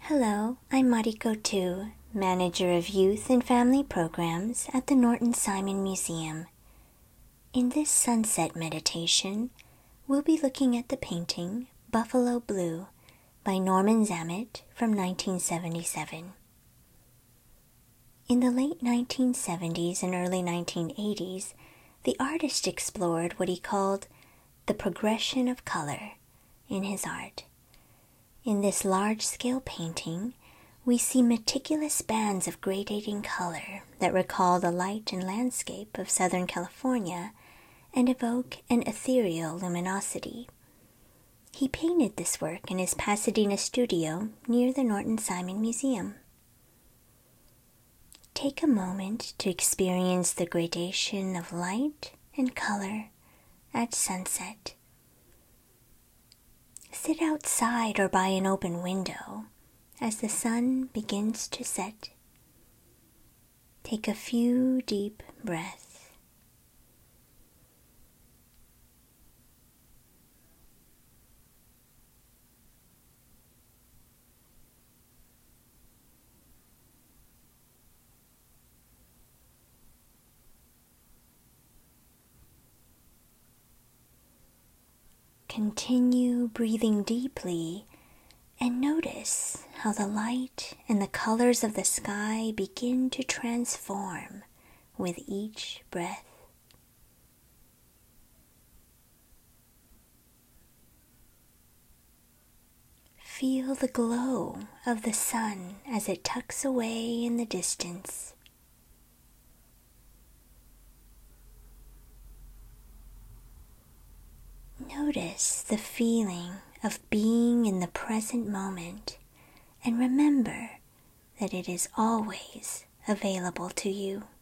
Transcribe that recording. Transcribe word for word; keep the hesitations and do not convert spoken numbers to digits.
Hello, I'm Mariko Tu, Manager of Youth and Family Programs at the Norton Simon Museum. In this sunset meditation, we'll be looking at the painting Buffalo Blue by Norman Zammit from nineteen seventy-seven. In the late nineteen seventies and early nineteen eighties, the artist explored what he called the progression of color in his art. In this large-scale painting, we see meticulous bands of gradating color that recall the light and landscape of Southern California and evoke an ethereal luminosity. He painted this work in his Pasadena studio near the Norton Simon Museum. Take a moment to experience the gradation of light and color at sunset. Sit outside or by an open window as the sun begins to set. Take a few deep breaths. Continue breathing deeply and notice how the light and the colors of the sky begin to transform with each breath. Feel the glow of the sun as it tucks away in the distance. Notice the feeling of being in the present moment and remember that it is always available to you.